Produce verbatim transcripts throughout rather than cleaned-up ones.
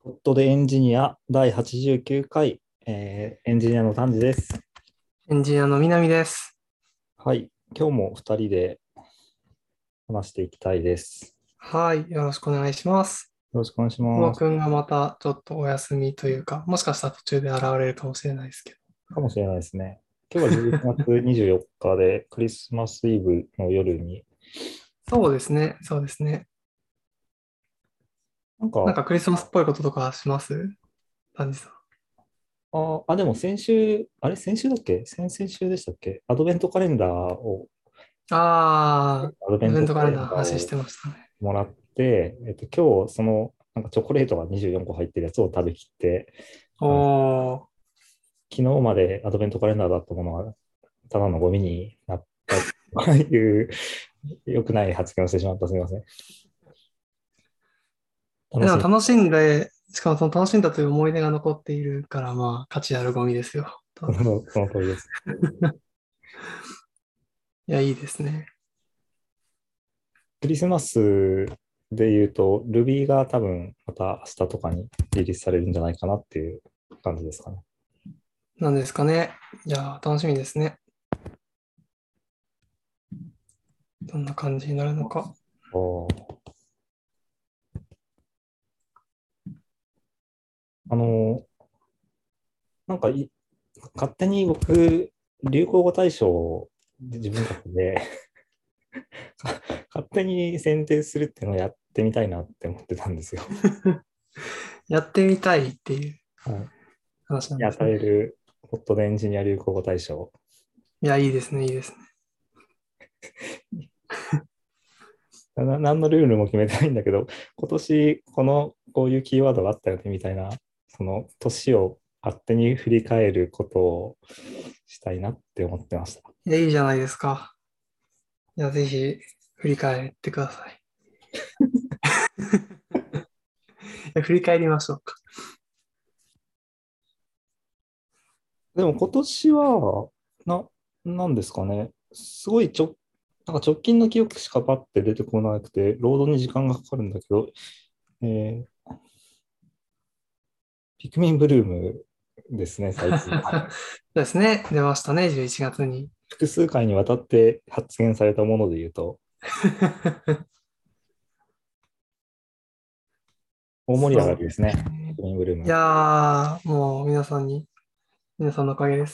ポットでエンジニアだいはちじゅうきゅうかい、えーエンジニアの丹治です。 エンジニアの南です。 はい、今日もふたりで話していきたいです。 はい。よろしくお願いします。 よろしくお願いします。 久保くんがまたちょっとお休みというか、もしかしたら途中で現れるかもしれないですけかもしれないですね。今日はじゅういちがつにじゅうよっかでクリスマスイブの夜に、 ど。そうですね。そうですね。 なんか、 なんかクリスマスっぽいこととかします丹治さん？ あ、あ、でも先週、あれ、先週だっけ先々週でしたっけアドベントカレンダーを、 あアドベー、イントカレベントカレンダーンダーをの話してましたね。 もらって、えっと、今日、その、なんかチョコレートがにじゅうよんこ入ってるやつを食べきって、あのおー。 昨日までアドベントカレンダーだったものがただのゴミになったという良くない発言をしてしまった。すみません。楽しみ。 えでも楽しんで、しかもその楽しんだという思い出が残っているから、まあ、価値あるゴミですよ。多分。 その、その通りです。 いや、いいですね。 クリスマスで言うと、Ruby が多分また明日とかにリリースされるんじゃないかなっていう感じですかね。 なんですかね。いや、楽しみですね。どんな感じになるのか。 おーあの、なんかい勝手に僕、流行語大賞で自分たちで勝手に選定するっていうのをやってみたいなって思ってたんですよ。 やってみたいっていうはい。 話なんに与えですね。 るホットでエンジニア流行語大賞。 いや、いいですね、いいですね。 な何のルールも決めてないんだけど、今年このこういうキーワードがあったよねみたいな、その年を勝手に振り返ることをしたいなって思ってました。 いや、いいじゃないですか。いや、ぜひ、振り返ってください。いや振り返りましょうか。 でも今年は、な、なんですかね、すごいちょ、なんか直近の記憶しかパッて出てこなくて、ロードに時間がかかるんだけど、えーピクミンブルームですね、最近。 そうですね。出ましたね、じゅういちがつに。 複数回にわたって発言されたもので言うと、大盛り上がそうですりですね、ピね。 クミンブルーいム。 やー、もう皆さんに、皆さんのおかげです。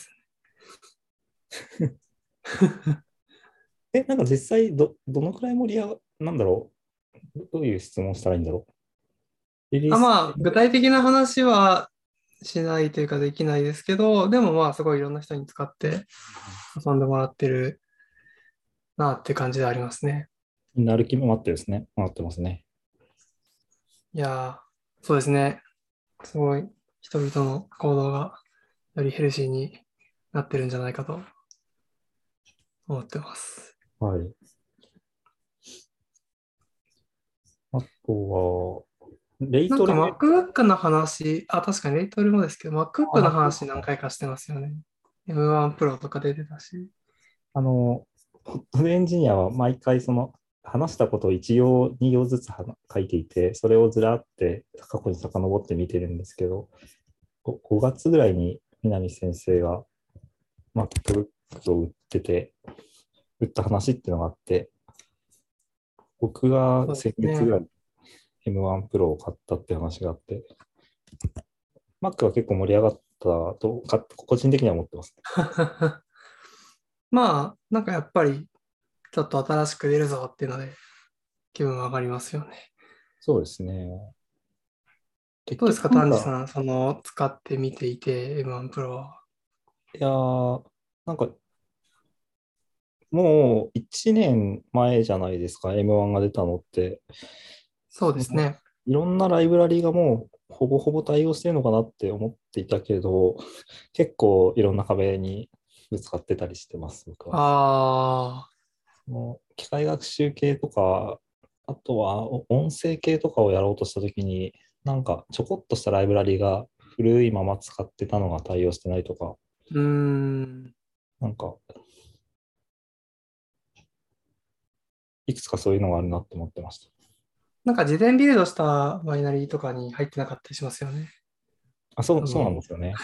え、なんか実際ど、どのくらい盛り上が、なんだろう、どういう質問したらいいんだろう。リリーあ、 ス、 まあ、具体的な話はしないというかできないですけど、でもまあ、すごいいろんな人に使って遊んでもらってるなって感じでありますね。 みんな歩き回ってですね、回ってますね。 いやー、そうですね。すごい人々の行動がよりヘルシーになってるんじゃないかと思ってます。 はい。あとは、レイなんかトレ、 MacBook の話、あ、確かにレイトルもですけど、 あ、 MacBook のマック話何回かしてますよね。エムワン Pro とか出てたし。 あの、ホットエンジニアは毎回その、話したことをいち行、に行ずつは書いていて、それをずらって過去に遡って見てるんですけど、ごごがつぐらいに南先生が MacBook を売ってて、売った話っていうのがあって、僕がそうで先すね。 月ぐらい エムワン Pro を買ったって話があって、Mac は結構盛り上がったと、か個人的には思ってますね。 まあ、なんかやっぱりちょっと新しく出るぞっていうので気分上がりますよね。 そうですね。結どうですか、 局なんか、 丹治さん、その使ってみていて エムワン Pro は。 いやー、なんかもういちねんまえじゃないですか、エムワン が出たのって。 そうそのですね。 いろんなライブラリがもうほぼほぼ対応してるのかなって思っていたけど、結構いろんな壁にぶつかってたりしてます、僕は。 あもう機械学習系とか、あとはお音声系とかをやろうとしたときに、なんかちょこっとしたライブラリが古いまま使ってたのが対応してないとか、 ー、うーん。 なんかいくつかそういうのがあるなって思ってました。 なんか事前ビルドしたバイナリーとかに入ってなかったりしますよね。 あ、そう、そうなんあの、 ですよね。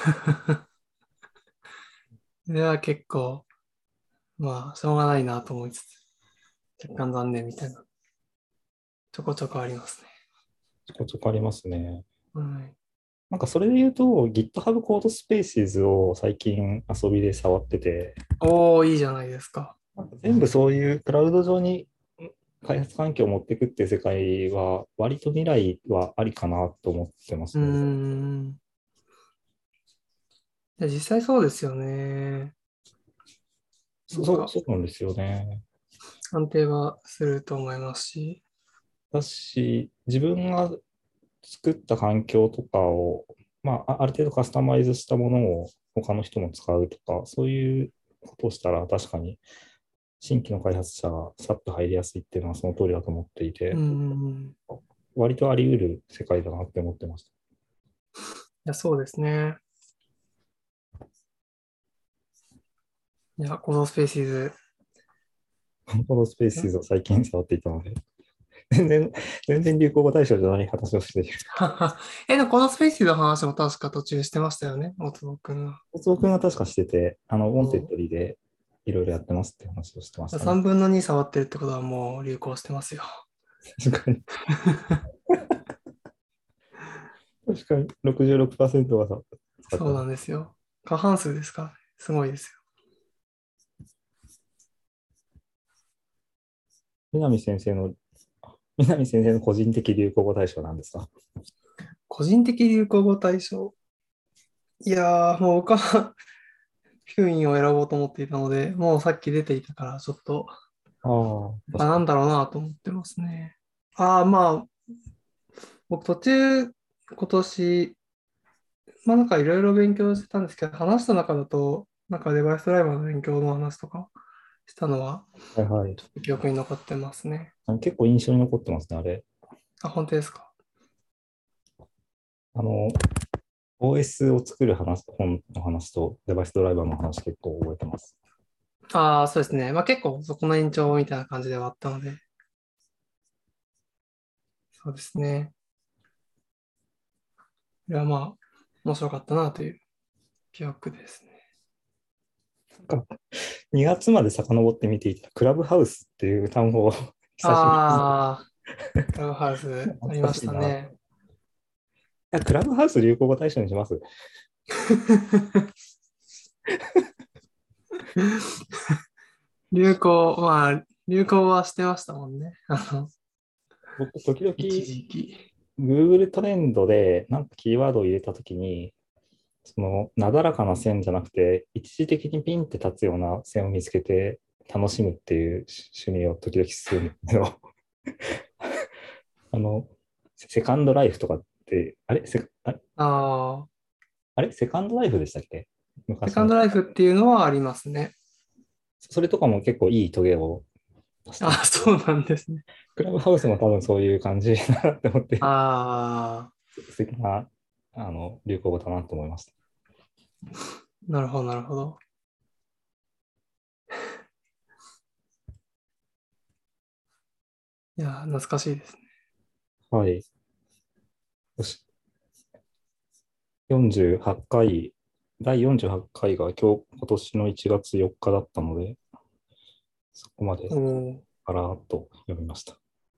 それは結構、まあ、しょうがないなと思いつつ、若干残念みたいな、ちょこちょこありますね。 ちょこちょこありますね。 はい。 なんかそれで言うと、GitHub Code Spaces を最近遊びで触ってて、 おー、いいじゃないですか。 なんか全部そういうクラウド上に開発環境を持っていくっていう世界は、割と未来はありかなと思ってまうーすね。 ん。いや、実際そうですよね。なそう、そうんか、 そうなんですよね。 安定はすると思いますし。 だし、自分が作った環境とかを、まあ、あある程度カスタマイズしたものを他の人も使うとか、そういうことをしたら確かに新規の開発者がさっと入りやすいっていうのはその通りだと思っていうーて、 ん。い割とあり得る世界だなって思ってました。 や、そうですね。いや、コードスペーシーズ。 コードスペースを最近触っていたので、全然、全然流行語大賞じゃない話をしている。 え、でもコードスペーシーズの話も確か途中してましたよね、大友くんが。 大津君は確かしてて、あの、ウォンテッそドリーでいろいろやってますって話をしてましう。 たね。 さんぶんのに触ってるってことはもう流行してますよ。 確かに。確かに、ろくじゅうろくパーセントがさ使ってそうます。 なんですよ。過半数ですからね。すごいですよ。 南先生の、南先生の個人的流行語大賞なんですか？ 個人的流行語大賞。いやー、もう僕はヒューインを選ぼうと思っていたので、もうさっき出ていたから、ちょっと、 ああ、 あ、 確かに。 なんだろうなと思ってますね。ああ、まあ、僕途中、今年、まあなんかいろいろ勉強してたんですけど、話した中だと、なんかデバイスドライバーの勉強の話とかしたのは、 はいはい。 記憶に残ってますね。 あの結構印象に残ってますね、あれ。 あ、本当ですか。 あの、オーエス を作る話、本の話とデバイスドライバーの話結構覚えてます。 ああ、そうですね。まあ結構そこの延長みたいな感じではあったので、そうですね。いや、まあ、面白かったなという記憶ですね。 なんかにがつまで遡って見ていたクラブハウスっていう単語を久しぶりにああ、クラブハウスあ懐りましかしいな。いたね。 や、クラブハウス流行語大賞にします。 流行、まあ、流行はしてましたもんね。あの、 僕、時々 一時期。 Google トレンドでなんかキーワードを入れたときに、そのなだらかな線じゃなくて、一時的にピンって立つような線を見つけて楽しむっていう趣味を時々するんですけど、あの、セカンドライフとかって、あれセあれああ、 あれセカンドライフでしたっけ？昔の。 セカンドライフっていうのはありますね。 それとかも結構いいトゲを出してああ、 ますけど、 そうなんですね。 クラブハウスも多分そういう感じだなって思って、 ああ、 素敵なあの流行語だなと思いました。 なるほど、なるほど。いや、懐かしいですね。 はい。よし。よんじゅうはちかい、だいよんじゅうはちかいが今日、今年のいちがつよっかだったので、そこまでおお。 パラーっと読みました。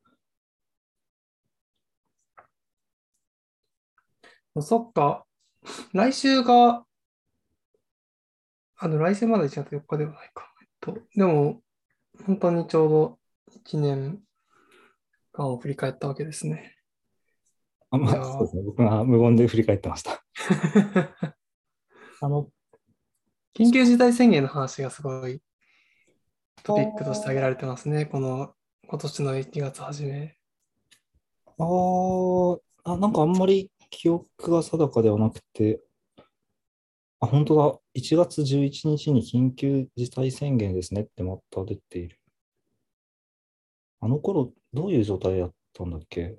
そっか。来週が、あの、来週まだいちがつよっかではないか。えっと、でも、本当にちょうどいちねんかんを振り返ったわけですね。 あ、まあ、 いやーそうですね。僕が無言で振り返ってました。あの、 緊急事態宣言の話がすごいあトピックとして挙げられーてますね。この今年のいちがつ初め。 あーあ、なんかあんまり記憶が定かではなくて、あ、本当だ。いちがつじゅういちにちにちに緊急事態宣言ですねってまた出ている。あの頃、どういう状態だったんだっけ？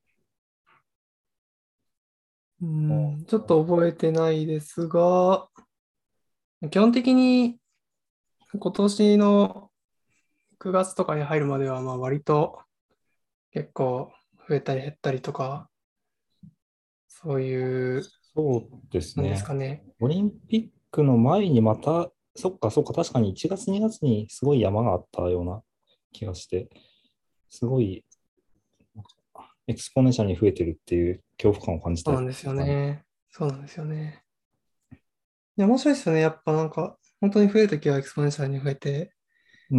うあん、ちょっと覚えてないですが、基本的に今年のくがつとかに入るまでは、まあ割と結構増えたり減ったりとか、そういう、 そうですなんですね。 かね。 オリンピックの前にまた、そっかそっか、確かにいちがつ、にがつにすごい山があったような気がして、すごいエクスポネンシャルに増えてるっていう恐怖感を感じたりそうなんですよしたね。 ね。そうなんですよね。いや、面白いですよね。やっぱなんか、本当に増えるときはエクスポネンシャルに増えて、 うん。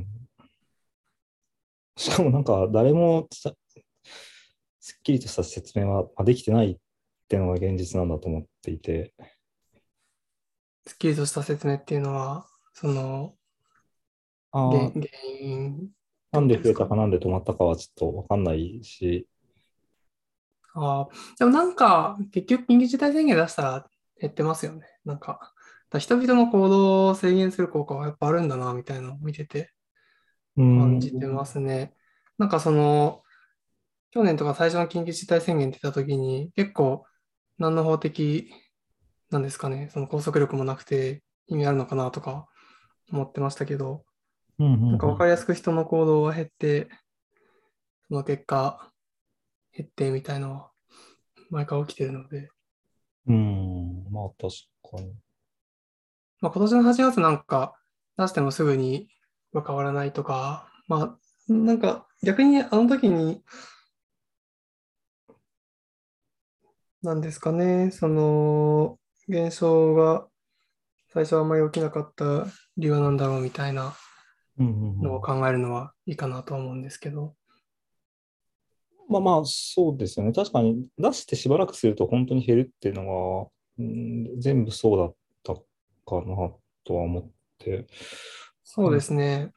しかもなんか誰もさすっきりとした説明はまあできてないっていうのが現実なんだと思っていて、 すっきりとした説明っていうのは、その、原、 ああ、 原因ってなんで増えことですか？ たかなんで止まったかはちょっとわかんないし、 ああ、でもなんか、結局緊急事態宣言出したら減ってますよね。なんか、だから人々の行動を制限する効果はやっぱあるんだな、みたいなのを見ててうー感じてまん、 すね。なんかその、去年とか最初の緊急事態宣言出た時に、結構、何の法的なんですかね、その拘束力もなくて意味あるのかなとか思ってましたけど、 うん、うん、 なんか分かりやすく人の行動が減って、その結果、減ってみたいのは毎回起きてるので、 うん、うーん、まあ確かに。 まあ、今年のはちがつなんか出してもすぐには変わらないとか、まあ、なんか逆にあの時に、なんですかね、その現象が最初はあんまり起きなかった理由は何だろうみたいなうん、うん、うん。 のを考えるのはいいかなとは思うんですけど、 まあまあ、そうですよね。確かに出してしばらくすると本当に減るっていうのは、うん、全部そうだったかなとは思って、 そうではい、 すね。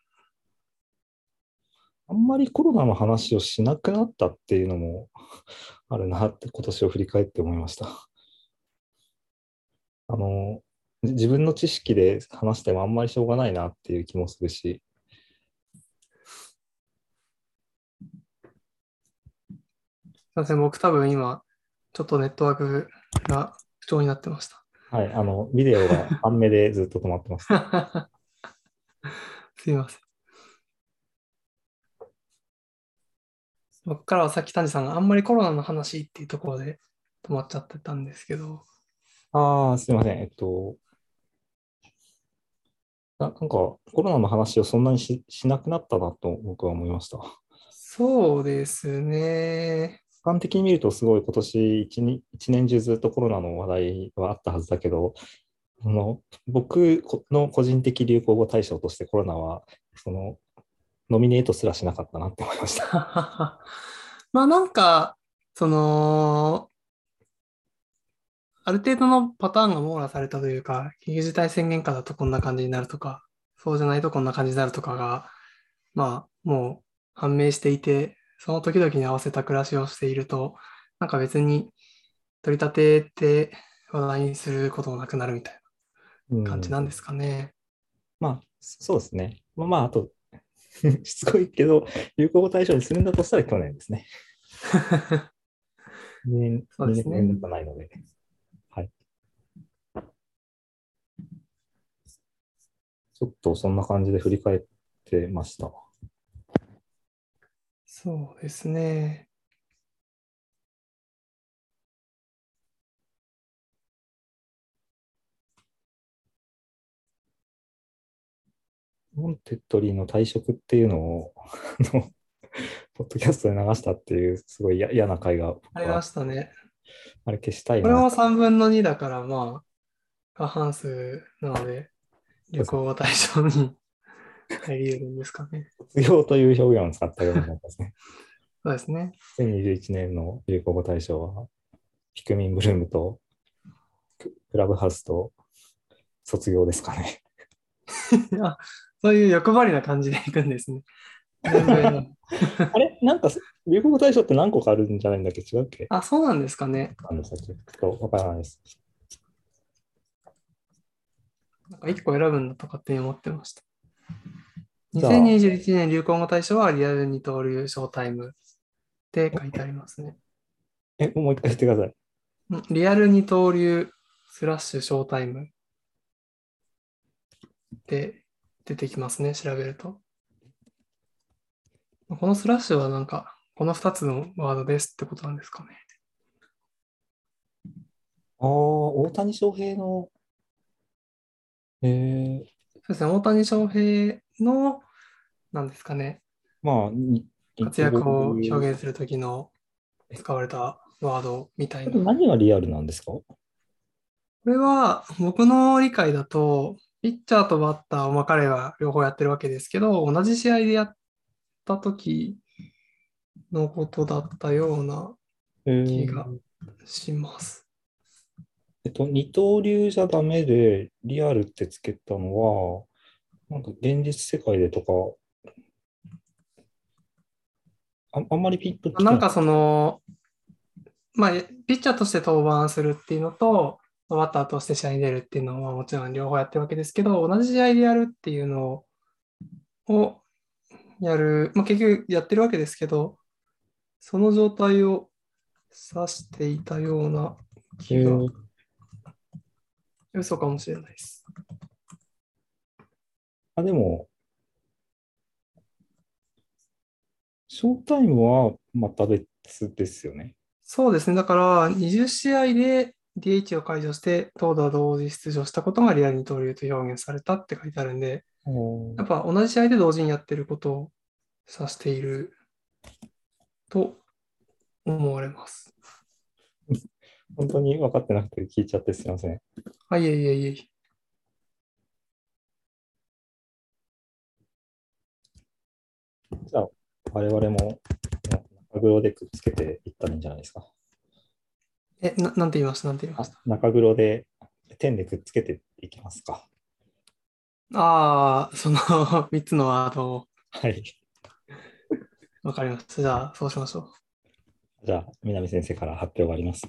あんまりコロナの話をしなくなったっていうのもあるなって今年を振り返って思いました。あの、自分の知識で話してもあんまりしょうがないなっていう気もするし、 すいません、僕多分今、ちょっとネットワークが不調になってました。 はい、あの、ビデオが半目でずっと止まってます。 すいません。僕からはさっき谷さんがあんまりコロナの話っていうところで止まっちゃってたんですけど、 ああ、すいません。えっと、な、なんかコロナの話をそんなにし、しなくなったなと僕は思いました。 そうですね。 俯瞰的に見るとすごい今年一年、一年中ずっとコロナの話題はあったはずだけど、その僕の個人的流行語大賞としてコロナはそのノミネートすらしなかったなって思いました。 まあなんか、その、ある程度のパターンが網羅されたというか、緊急事態宣言下だとこんな感じになるとか、そうじゃないとこんな感じになるとかが、まあもう判明していて、その時々に合わせた暮らしをしていると、なんか別に取り立てて話題にすることもなくなるみたいなうん。 感じなんですかね。 まあ、そうですね。まあ、まあ、あと、しつこいけど、流行語大賞にするんだとしたら去年ですね。にねん、 そうですね。 にねん連続ないので。はい。ちょっとそんな感じで振り返ってました。 そうですね。 モンテッドリーの退職っていうのを、あの、ポッドキャストで流したっていう、すごい嫌嫌な回があり僕は、 ましたね。 あれ消したいな。 これもさんぶんのにだから、まあ、過半数なので、旅行が対象に入り得るんですかね。 卒業という表現を使ったようになったんですね。 そうですね。 にせんにじゅういちねんの流行語大賞は、ピクミンブルームとククラブハウスと卒業ですかね。 あ、そういう欲張りな感じでいくんですね。全部選ぶ。 あれなんか、流行語大賞って何個かあるんじゃないんだっけ違うっけあ、そうなんですかね。 あの、さっきちょっとわからないです。 なんかいっこ選ぶんだと勝手に思ってました。 じゃあ、 にせんにじゅういちねん流行語大賞はリアル二刀流ショータイムって書いてありますね。 え、もう一回言ってください。 んリアル二刀流スラッシュショータイムって出てきますね、調べると。このスラッシュはなんかこのふたつのワードですってことなんですかね。 ああ、大谷翔平の、えー、 そうですね、大谷翔平の、なんですかね、 まあ、に二活刀躍を表流。 現するときのえ、 使われたワードみたいこれな。 何がリアルなんですか？ これは僕の理解だと、ピッチャーとバッターを、まあ、彼は両方やってるわけですけど、同じ試合でやった時のことだったようなえ気がー、 します。 えっと、二刀流じゃダメで、リアルってつけたのは、なんか現実世界でとか、あ、あんまりピンときてない。 なんかその、まあ、ピッチャーとして登板するっていうのと、バッターとして試合に出るっていうのはもちろん両方やってるわけですけど、同じ試合でやるっていうのをやる、まあ、結局やってるわけですけど、その状態を指していたような気が、 えー、 嘘かもしれないです。 あ、でも、ショータイムはまた別ですよね。 そうですね。だから、にじゅう試合で ディーエイチ を解除して、投打同時出場したことがリアル二刀流と表現されたって書いてあるんで、 おー、 やっぱ同じ試合で同時にやってることを指していると思われます。 本当に分かってなくて聞いちゃってすみません。 あ、いえいえいえ。 じゃあ、我々も中黒でくっつけていったらいいんじゃないですか。 え、な、なんて言いましたなんて言いまあ、 した。 中黒で点でくっつけていきますか。 ああ、そのみっつのワードをはい。 わかりました。じゃあ、そうしましょじゃあ、南先生から発表があります。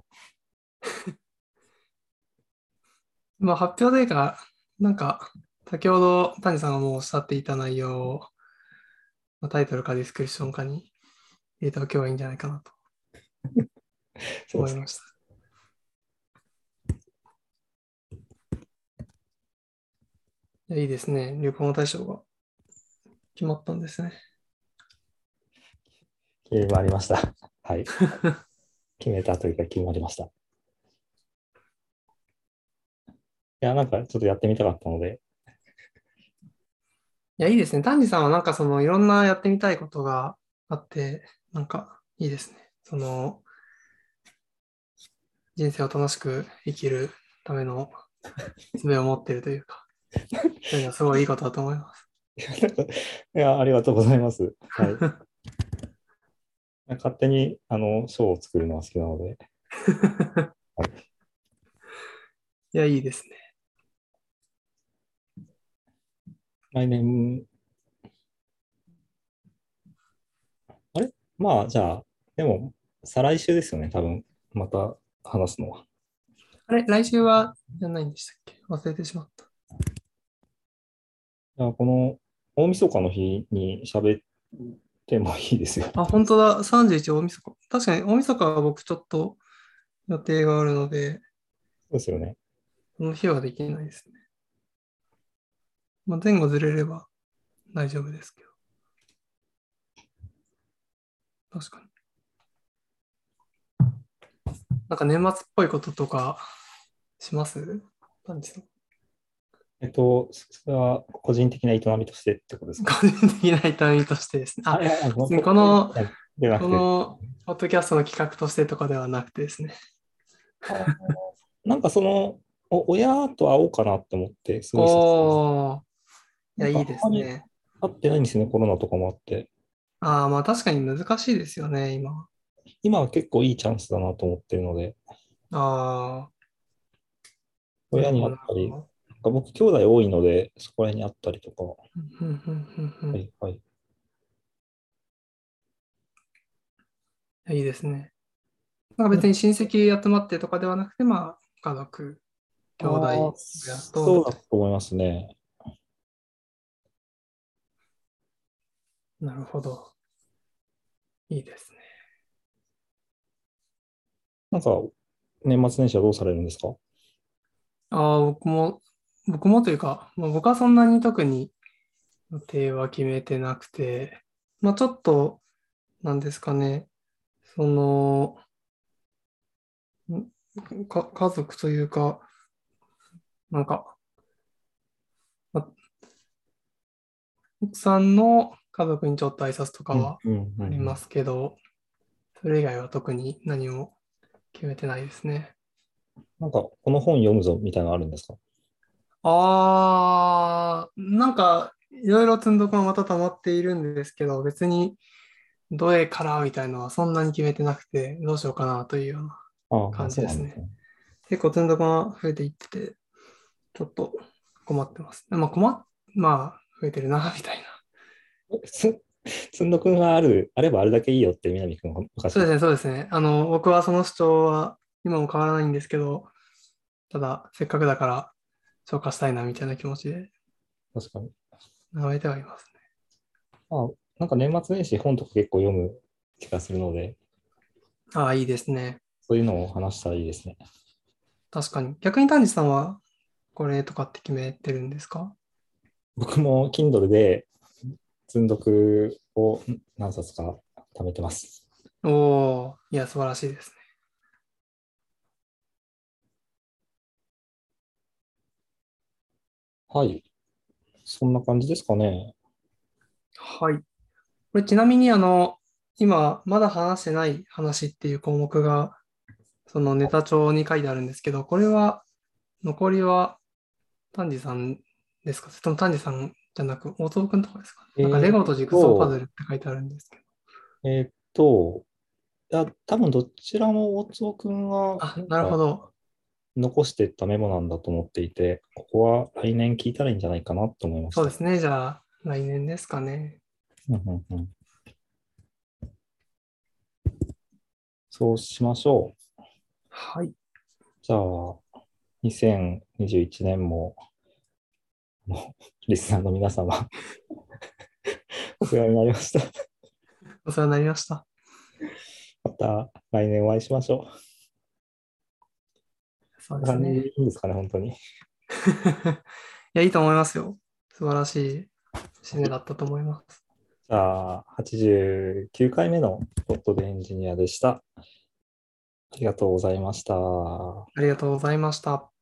う。まあ、発表というか、なんか、先ほど谷さんがもうおっしゃっていた内容を、まあタイトルかディスクリプションかに入れておけばいいんじゃないかなとそうですね。 思いました。いや、いいですね。流行語大賞が決まったんですね。 決まりました。はい。決めたというか決まりました。いや、なんかちょっとやってみたかったので、 いや、いいですね。丹治さんはなんかそのいろんなやってみたいことがあって、なんかいいですね。その人生を楽しく生きるための術を持っているというか、そういうのはすごいいいことだと思います。 いや、なんかいや、ありがとうございます。はい。勝手に、あの、賞を作るのは好きなので、はい、 いや、いいですね。 来年、あれまあ、じゃあ、でも、再来週ですよね、多分、また話すのは。 あれ、来週はやんないんでしたっけ？忘れてしまった。 じゃあこの大晦日の日に喋ってもいいですよ。 あ、本当だ。さんじゅういち大晦日。確かに大晦日は僕ちょっと予定があるので、 そうですよね。 その日はできないですね。まあ、前後ずれれば大丈夫ですけど。確かに。なんか年末っぽいこととかします何ですか？ えっと、それは個人的な営みとしてってことですか？ 個人的な痛みとしてですね。あ、 あ、いや、あの、 別にここの、 でなくこて、 の、ポッドキャストの企画としてとかではなくてですね。 あ、なんかその、お親と会おうかなって思って、すごい久しぶりに。 おー、いや、 なんかいいあんまりですね。 会ってないんですよね、コロナとかもあって。 ああ、まあ確かに難しいですよね、今。 今は結構いいチャンスだなと思ってるので、 ああ、なる親にほど、 会ったり、 なるほど。 なんか僕兄弟多いので、そこら辺に会ったりとか、はうんうんうんうんうん。いいはい。 や、いいですね。なんか別に親戚集まってとかではなくて、まあ、家族、兄弟、 ああ、 親と、 そうだと思いますね。 なるほど。いいですね。 なんか、年末年始はどうされるんですか？ ああ、僕も、僕もというか、まあ、僕はそんなに特に予定は決めてなくて、まあちょっとなんですかね。その、んか、家族というか、なんか、ま奥さんの家族にちょっと挨拶とかはうんうんうんうん。 ありますけど、それ以外は特に何も決めてないですね。 なんか、この本読むぞみたいなのあるんですか？ あー、なんか、いろいろ積んどくはまた溜まっているんですけど、別にどれからみたいのはそんなに決めてなくて、どうしようかなというようなああ、 感じですね。 そうなんですね。 結構積んどくが増えていってて、ちょっと困ってます。まあ困っ、まあ増えてるな、みたいな。 つ、つんどくんがある、あればあるだけいいよって南くんが昔。 そうですね、そうですね。あの、僕はその主張は今も変わらないんですけど、ただ、せっかくだから消化したいな、みたいな気持ちで確かに。 眺めてはいますね。 まあ、なんか年末年始本とか結構読む気がするので、 ああ、いいですね。 そういうのを話したらいいですね。 確かに。逆に丹治さんはこれとかって決めてるんですか？ 僕も Kindle で積んどくを何冊か貯めてます。 おー、いや、素晴らしいですね。 はい。そんな感じですかね。 はい。これちなみに、あの、今、まだ話してない話っていう項目が、そのネタ帳に書いてあるんですけど、これは、残りは丹治さんですか？それとも丹治さんじゃなく、大坪くんとかですかね？ えなんか、レーっゴとジグソーパズと、 ルって書いてあるんですけど。 えーっと、いや、多分どちらも大坪くんがあ、なるほなんかど。 残していったメモなんだと思っていて、ここは来年聞いたらいいんじゃないかなと思いました。 そうですね。じゃあ、来年ですかね。 うんうんうん、そうしましょう。 はい。 じゃあ、にせんにじゅういちねんも、もうリスナーの皆様、お世話になりました。 お世話になりました。 また来年お会いしましょう。 そうこんな感じでですね。 いいんですかね、本当に。 いや、いいと思いますよ。素晴らしい締めだったと思います。 じゃあ、はちじゅうきゅうかいめのポッドでエンジニアでした。ありがとうございました。 ありがとうございました。